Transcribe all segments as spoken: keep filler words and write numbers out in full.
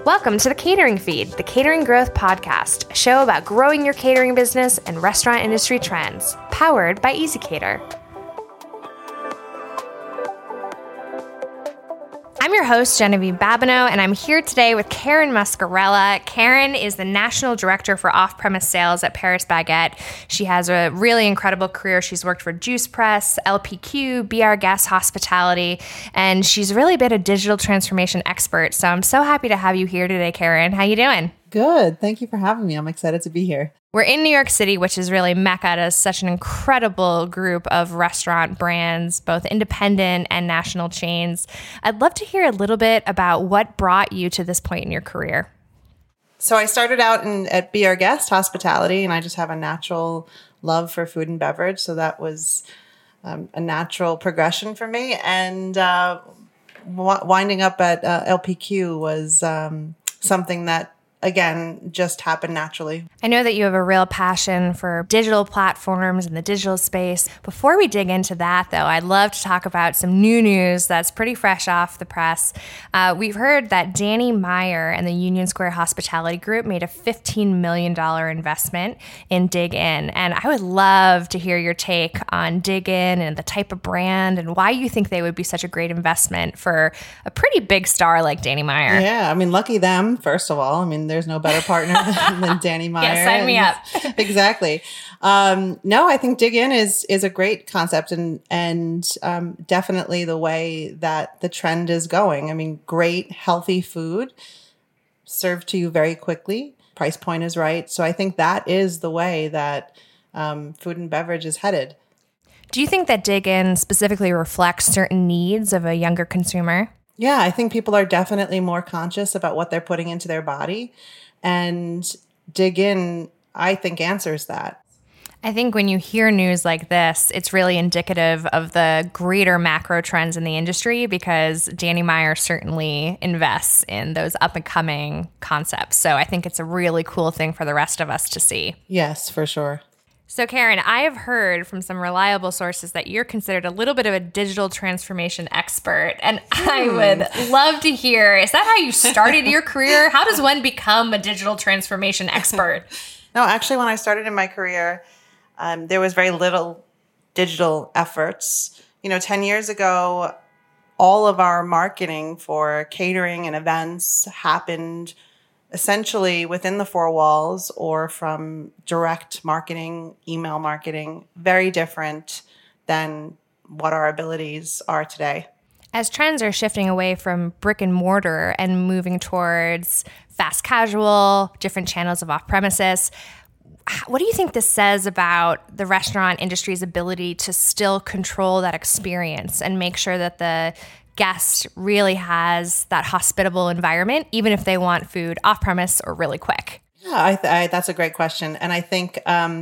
Welcome to the Catering Feed, the Catering Growth Podcast, a show about growing your catering business and restaurant industry trends, powered by ezCater. I'm your host, Genevieve Babineau, and I'm here today with Karen Muscarella. Karen is the National Director for Off-Premise Sales at Paris Baguette. She has a really incredible career. She's worked for Juice Press, L P Q, Be Our Guest Hospitality, and she's really been a digital transformation expert. So I'm so happy to have you here today, Karen. How you doing? Good. Thank you for having me. I'm excited to be here. We're in New York City, which is really Mecca to such an incredible group of restaurant brands, both independent and national chains. I'd love to hear a little bit about what brought you to this point in your career. So I started out in, at Be Our Guest Hospitality, and I just have a natural love for food and beverage. So that was um, a natural progression for me. And uh, w- winding up at uh, L P Q was um, something that, again, just happened naturally. I know that you have a real passion for digital platforms and the digital space. Before we dig into that, though, I'd love to talk about some new news that's pretty fresh off the press. Uh, we've heard that Danny Meyer and the Union Square Hospitality Group made a fifteen million dollars investment in Dig Inn. And I would love to hear your take on Dig Inn and the type of brand and why you think they would be such a great investment for a pretty big star like Danny Meyer. Yeah, I mean, lucky them, first of all. I mean, there's no better partner than, than Danny Meyer. Yeah, sign me up. Exactly. Um, no, I think Dig Inn is is a great concept and and um, definitely the way that the trend is going. I mean, great, healthy food served to you very quickly. Price point is right. So I think that is the way that um, food and beverage is headed. Do you think that Dig Inn specifically reflects certain needs of a younger consumer? Yeah, I think people are definitely more conscious about what they're putting into their body. And Dig Inn, I think, answers that. I think when you hear news like this, it's really indicative of the greater macro trends in the industry because Danny Meyer certainly invests in those up-and-coming concepts. So I think it's a really cool thing for the rest of us to see. Yes, for sure. So Karen, I have heard from some reliable sources that you're considered a little bit of a digital transformation expert. And I would love to hear, is that how you started your career? How does one become a digital transformation expert? No, actually, when I started in my career, um, there was very little digital efforts. You know, ten years ago, all of our marketing for catering and events happened essentially within the four walls or from direct marketing, email marketing, very different than what our abilities are today. As trends are shifting away from brick and mortar and moving towards fast casual, different channels of off-premises, what do you think this says about the restaurant industry's ability to still control that experience and make sure that the guest really has that hospitable environment, even if they want food off-premise or really quick? Yeah, I th- I, that's a great question. And I think, um,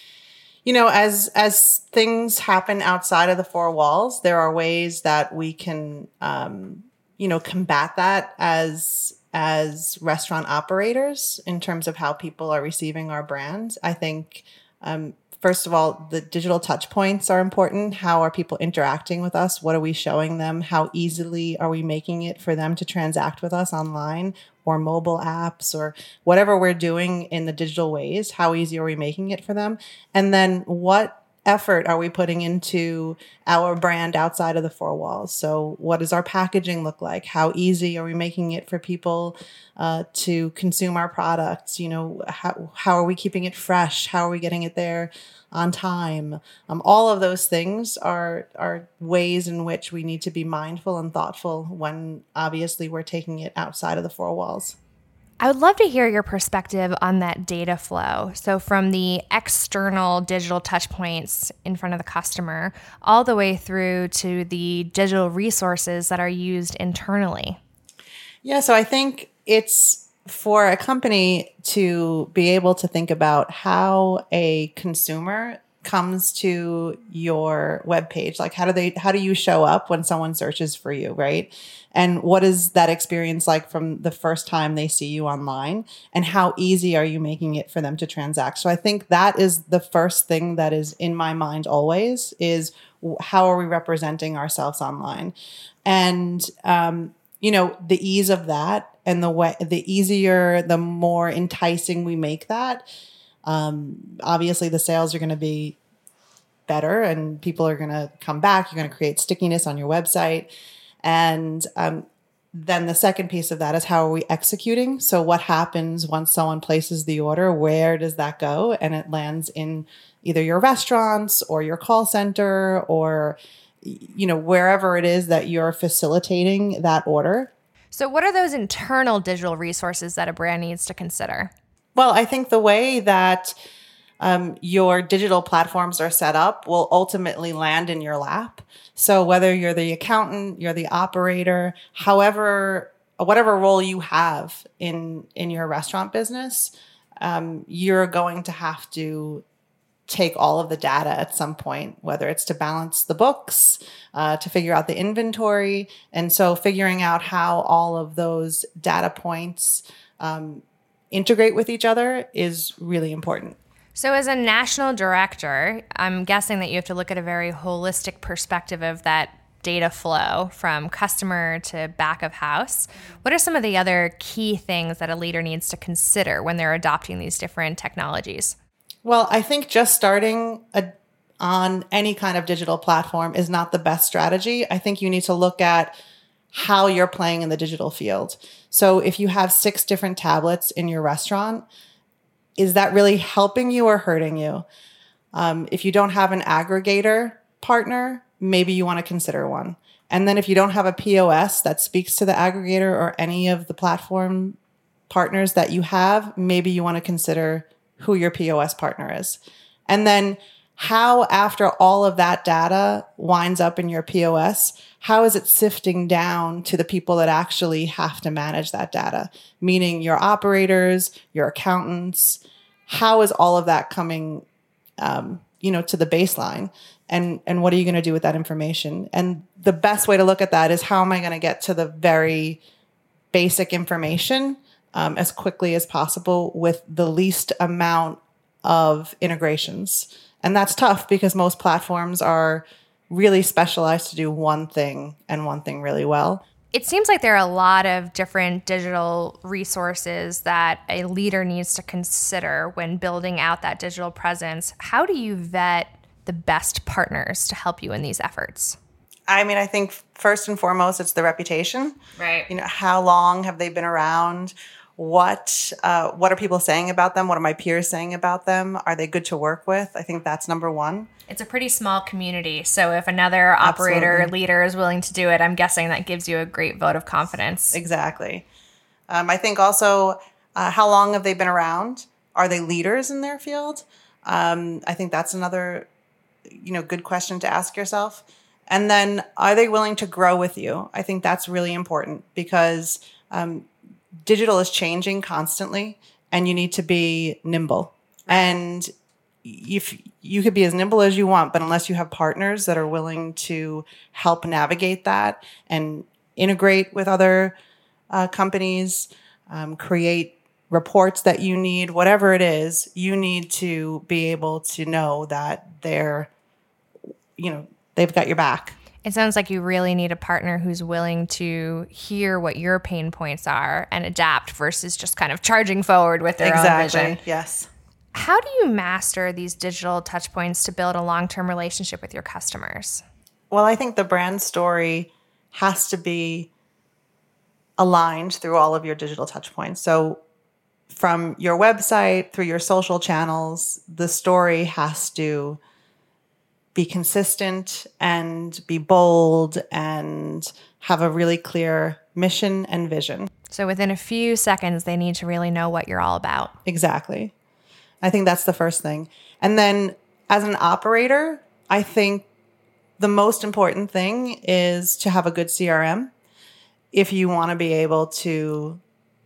you know, as as things happen outside of the four walls, there are ways that we can, um, you know, combat that as as restaurant operators in terms of how people are receiving our brand. I think, um, first of all, the digital touch points are important. How are people interacting with us? What are we showing them? How easily are we making it for them to transact with us online or mobile apps or whatever we're doing in the digital ways? How easy are we making it for them? And then what effort are we putting into our brand outside of the four walls? So what does our packaging look like? How easy are we making it for people uh, to consume our products? You know, how, how are we keeping it fresh? How are we getting it there on time? Um, all of those things are, are ways in which we need to be mindful and thoughtful when obviously we're taking it outside of the four walls. I would love to hear your perspective on that data flow. So from the external digital touch points in front of the customer, all the way through to the digital resources that are used internally. Yeah, so I think it's for a company to be able to think about how a consumer comes to your webpage. Like how do they, how do you show up when someone searches for you, right? And what is that experience like from the first time they see you online? And how easy are you making it for them to transact? So I think that is the first thing that is in my mind always is how are we representing ourselves online? And, um, you know, the ease of that and the way, the easier, the more enticing we make that, um, obviously the sales are going to be better and people are going to come back. You're going to create stickiness on your website. And um, then the second piece of that is how are we executing? So what happens once someone places the order? Where does that go? And it lands in either your restaurants or your call center or, you know, wherever it is that you're facilitating that order. So what are those internal digital resources that a brand needs to consider? Well, I think the way that um, your digital platforms are set up will ultimately land in your lap. So whether you're the accountant, you're the operator, however, whatever role you have in, in your restaurant business, um, you're going to have to take all of the data at some point, whether it's to balance the books, uh, to figure out the inventory. And so figuring out how all of those data points um, integrate with each other is really important. So as a national director, I'm guessing that you have to look at a very holistic perspective of that data flow from customer to back of house. What are some of the other key things that a leader needs to consider when they're adopting these different technologies? Well, I think just starting a, on any kind of digital platform is not the best strategy. I think you need to look at how you're playing in the digital field. So if you have six different tablets in your restaurant, is that really helping you or hurting you? Um, if you don't have an aggregator partner, maybe you want to consider one. And then if you don't have a P O S that speaks to the aggregator or any of the platform partners that you have, maybe you want to consider who your P O S partner is. And then how, after all of that data winds up in your P O S, how is it sifting down to the people that actually have to manage that data? Meaning your operators, your accountants. How is all of that coming, um, you know, to the baseline? And, and what are you going to do with that information? And the best way to look at that is how am I going to get to the very basic information um, as quickly as possible with the least amount of integrations? And that's tough because most platforms are really specialized to do one thing and one thing really well. It seems like there are a lot of different digital resources that a leader needs to consider when building out that digital presence. How do you vet the best partners to help you in these efforts? I mean, I think first and foremost, it's the reputation. Right. You know, how long have they been around? What uh, what are people saying about them? What are my peers saying about them? Are they good to work with? I think that's number one. It's a pretty small community. So if another operator or leader is willing to do it, I'm guessing that gives you a great vote of confidence. Exactly. Um, I think also, uh, how long have they been around? Are they leaders in their field? Um, I think that's another, you know, good question to ask yourself. And then, are they willing to grow with you? I think that's really important because um, digital is changing constantly and you need to be nimble. And if you could be as nimble as you want, but unless you have partners that are willing to help navigate that and integrate with other uh, companies, um, create reports that you need, whatever it is, you need to be able to know that they're, you know, they've got your back. It sounds like you really need a partner who's willing to hear what your pain points are and adapt versus just kind of charging forward with their exactly. own vision. Yes. How do you master these digital touch points to build a long-term relationship with your customers? Well, I think the brand story has to be aligned through all of your digital touch points. So from your website through your social channels, the story has to be consistent and be bold and have a really clear mission and vision. So within a few seconds, they need to really know what you're all about. Exactly. I think that's the first thing. And then as an operator, I think the most important thing is to have a good C R M if you want to be able to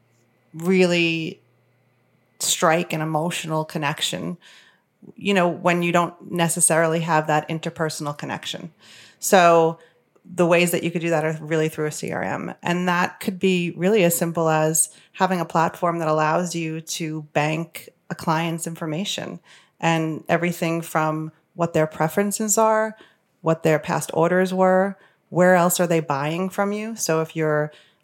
really strike an emotional connection, you know, when you don't necessarily have that interpersonal connection. So the ways that you could do that are really through a C R M. And that could be really as simple as having a platform that allows you to bank a client's information and everything from what their preferences are, what their past orders were, where else are they buying from you. So if you're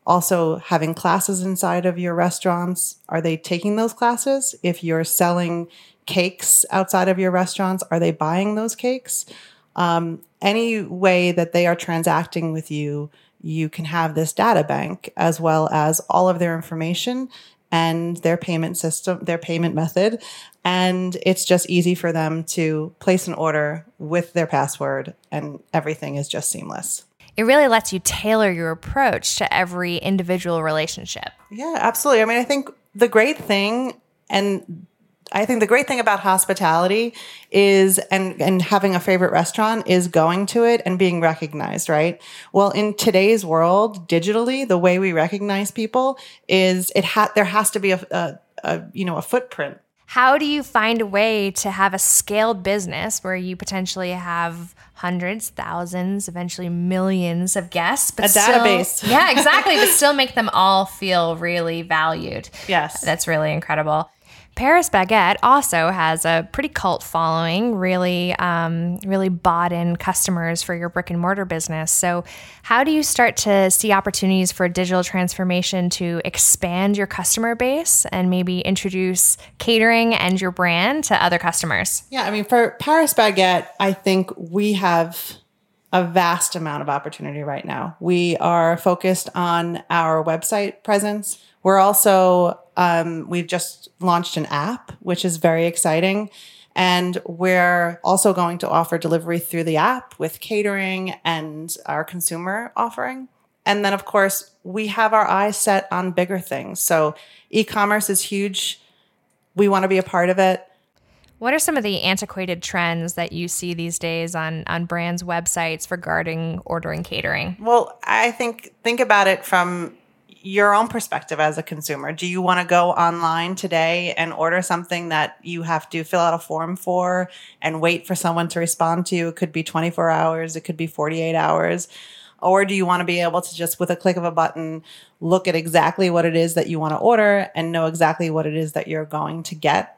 Also, having classes inside of your restaurants, are they taking those classes? If you're selling cakes outside of your restaurants, are they buying those cakes? Um, any way that they are transacting with you, you can have this data bank as well as all of their information and their payment system, their payment method. And it's just easy for them to place an order with their password, and everything is just seamless. It really lets you tailor your approach to every individual relationship. Yeah, absolutely. I mean, I think the great thing, and I think the great thing about hospitality is, and, and having a favorite restaurant is going to it and being recognized, right? Well, in today's world, digitally, the way we recognize people is it ha- there has to be a, a, a, you know, a footprint. How do you find a way to have a scaled business where you potentially have hundreds, thousands, eventually millions of guests? But a still, database. Yeah, exactly. But still make them all feel really valued. Yes. That's really incredible. Paris Baguette also has a pretty cult following, really, um, really bought-in customers for your brick and mortar business. So how do you start to see opportunities for digital transformation to expand your customer base and maybe introduce catering and your brand to other customers? Yeah, I mean, for Paris Baguette, I think we have a vast amount of opportunity right now. We are focused on our website presence. We're also, um, we've just launched an app, which is very exciting. And we're also going to offer delivery through the app with catering and our consumer offering. And then, of course, we have our eyes set on bigger things. So e-commerce is huge. We want to be a part of it. What are some of the antiquated trends that you see these days on, on brands' websites regarding ordering catering? Well, I think, think about it from your own perspective as a consumer. Do you want to go online today and order something that you have to fill out a form for and wait for someone to respond to you? It could be twenty-four hours. It could be forty-eight hours. Or do you want to be able to just, with a click of a button, look at exactly what it is that you want to order and know exactly what it is that you're going to get?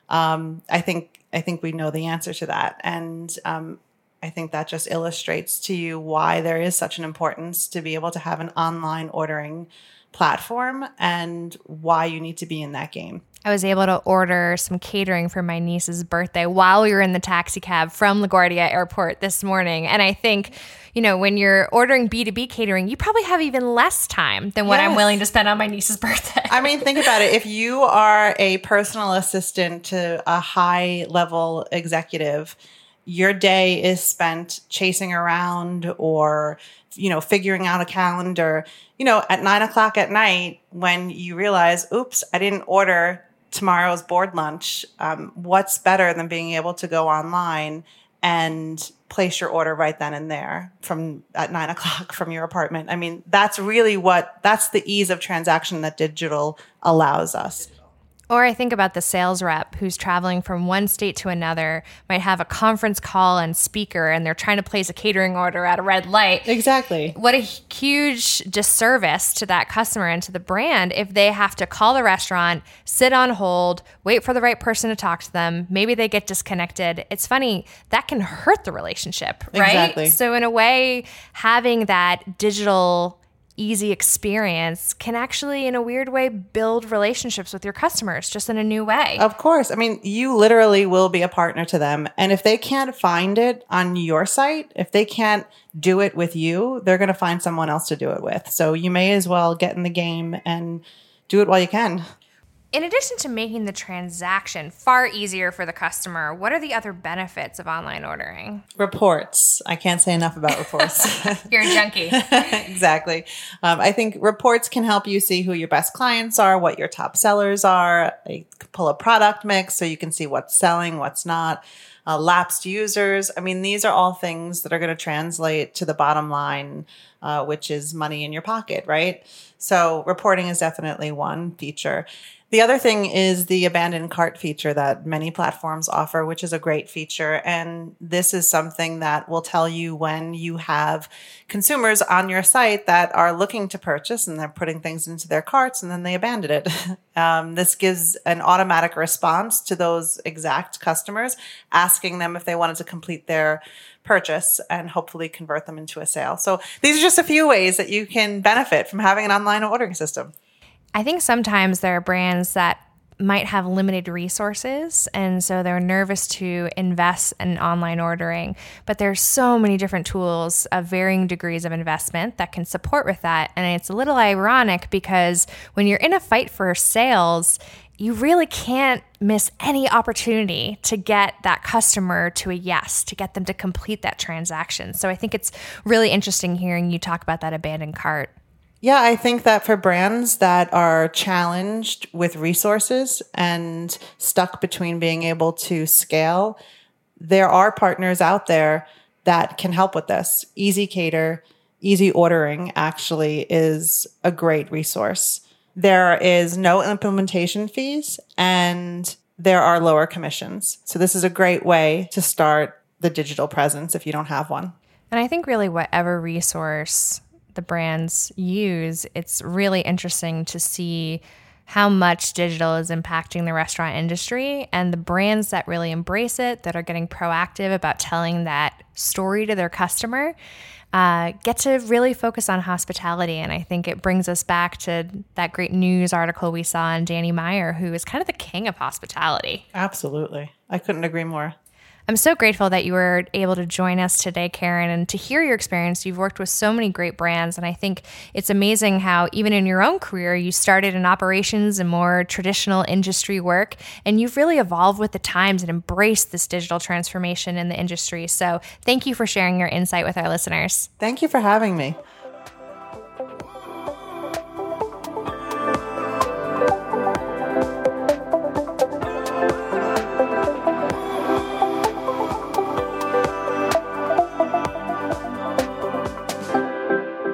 Um, I think, I think we know the answer to that. And, um, I think that just illustrates to you why there is such an importance to be able to have an online ordering platform and why you need to be in that game. I was able to order some catering for my niece's birthday while we were in the taxi cab from LaGuardia Airport this morning. And I think, you know, when you're ordering B two B catering, you probably have even less time than what yes. I'm willing to spend on my niece's birthday. I mean, think about it. If you are a personal assistant to a high level executive, your day is spent chasing around or, you know, figuring out a calendar, you know, at nine o'clock at night when you realize, oops, I didn't order tomorrow's board lunch. Um, what's better than being able to go online and place your order right then and there from at nine o'clock from your apartment? I mean, that's really what, that's the ease of transaction that digital allows us. Or I think about the sales rep who's traveling from one state to another, might have a conference call and speaker, and they're trying to place a catering order at a red light. Exactly. What a huge disservice to that customer and to the brand if they have to call the restaurant, sit on hold, wait for the right person to talk to them. Maybe they get disconnected. It's funny, that can hurt the relationship, right? Exactly. So in a way, having that digital easy experience can actually, in a weird way, build relationships with your customers just in a new way. Of course. I mean, you literally will be a partner to them. And if they can't find it on your site, if they can't do it with you, they're going to find someone else to do it with. So you may as well get in the game and do it while you can. In addition to making the transaction far easier for the customer, what are the other benefits of online ordering? Reports. I can't say enough about reports. You're a junkie. Exactly. Um, I think reports can help you see who your best clients are, what your top sellers are. They pull a product mix so you can see what's selling, what's not. Uh, lapsed users. I mean, these are all things that are going to translate to the bottom line, uh, which is money in your pocket, right? So reporting is definitely one feature. The other thing is the abandoned cart feature that many platforms offer, which is a great feature. And this is something that will tell you when you have consumers on your site that are looking to purchase and they're putting things into their carts and then they abandon it. um, this gives an automatic response to those exact customers, asking them if they wanted to complete their purchase and hopefully convert them into a sale. So these are just a few ways that you can benefit from having an online ordering system. I think sometimes there are brands that might have limited resources, and so they're nervous to invest in online ordering. But there's so many different tools of varying degrees of investment that can support with that. And it's a little ironic because when you're in a fight for sales, you really can't miss any opportunity to get that customer to a yes, to get them to complete that transaction. So I think it's really interesting hearing you talk about that abandoned cart. Yeah, I think that for brands that are challenged with resources and stuck between being able to scale, there are partners out there that can help with this. ezCater, Easy Ordering actually is a great resource. There is no implementation fees and there are lower commissions. So this is a great way to start the digital presence if you don't have one. And I think really whatever resource the brands use, it's really interesting to see how much digital is impacting the restaurant industry, and the brands that really embrace it, that are getting proactive about telling that story to their customer, uh, get to really focus on hospitality. And I think it brings us back to that great news article we saw on Danny Meyer, who is kind of the king of hospitality. Absolutely. I couldn't agree more. I'm so grateful that you were able to join us today, Karen, and to hear your experience. You've worked with so many great brands, and I think it's amazing how even in your own career, you started in operations and more traditional industry work, and you've really evolved with the times and embraced this digital transformation in the industry. So thank you for sharing your insight with our listeners. Thank you for having me.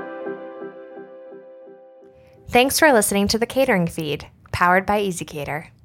Thanks for listening to The Catering Feed, powered by ezCater.